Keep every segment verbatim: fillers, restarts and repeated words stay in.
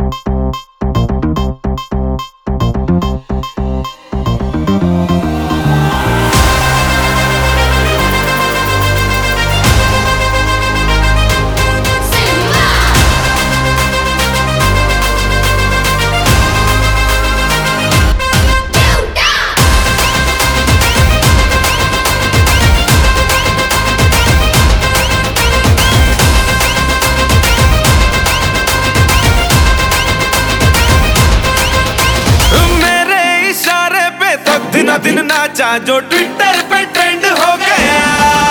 दिन नाचा जो ट्विटर पे ट्रेंड हो गया।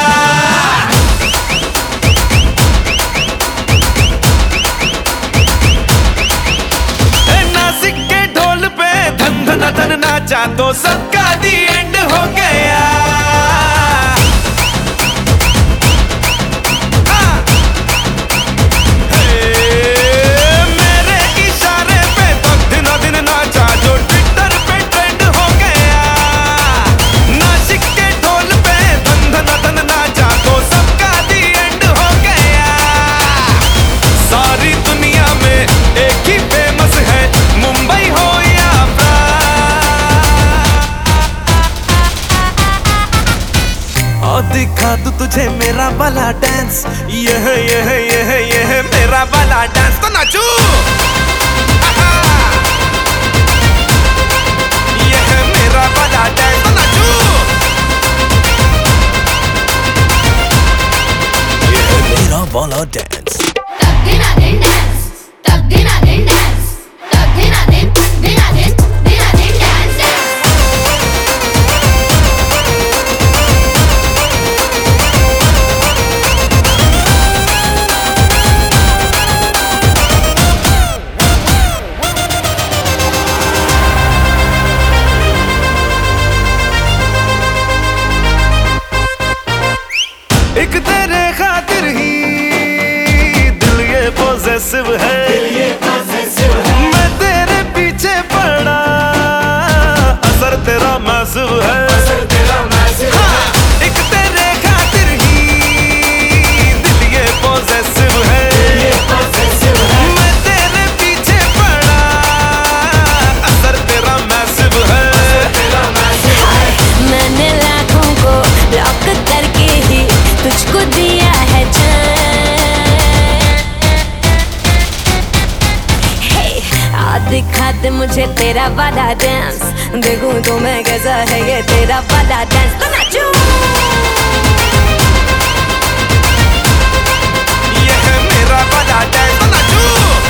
नासिक के ढोल पे धन धन धन नाचा तो सबका दी एंड हो गया। मेरे इशारे पे तो दिन दिन नाचा जो ट्विटर पे ट्रेंड हो गया। नासिक के ढोल पे धन धन धन नाचा तो सबका दी एंड हो गया। सारी दुनिया में एक ही फेमस है, मुंबई हो या और दिखा दूं तुझे मेरा वाला डांस। ये है ये है ये है ये है मेरा वाला डांस, तो नाचू। ये है मेरा वाला डांस, तो नाचू। ये है मेरा वाला डांस। तक दिना दिन डांस, तक दिना दिन डांस, तक दिना दिन दिना दिन दिना दिन डांस। एक तेरे खातिर ही दिल ये पॉसेसिव है, मैं तेरे पीछे पड़ा, असर तेरा मैसिव है। हाँ, एक तेरे खातिर ही दिल ये पॉसेसिव है, मैं तेरे पीछे पड़ा, असर तेरा मैसिव है। मैंने लाखों को लॉक करके ही तुझको दिया है जान। हे, आ दिखा दे मुझे तेरा वाला डांस, देखूं तो मैं कैसा है ये तेरा वाला डांस, तो नाचूं। ये है मेरा वाला डांस, तो नाचू।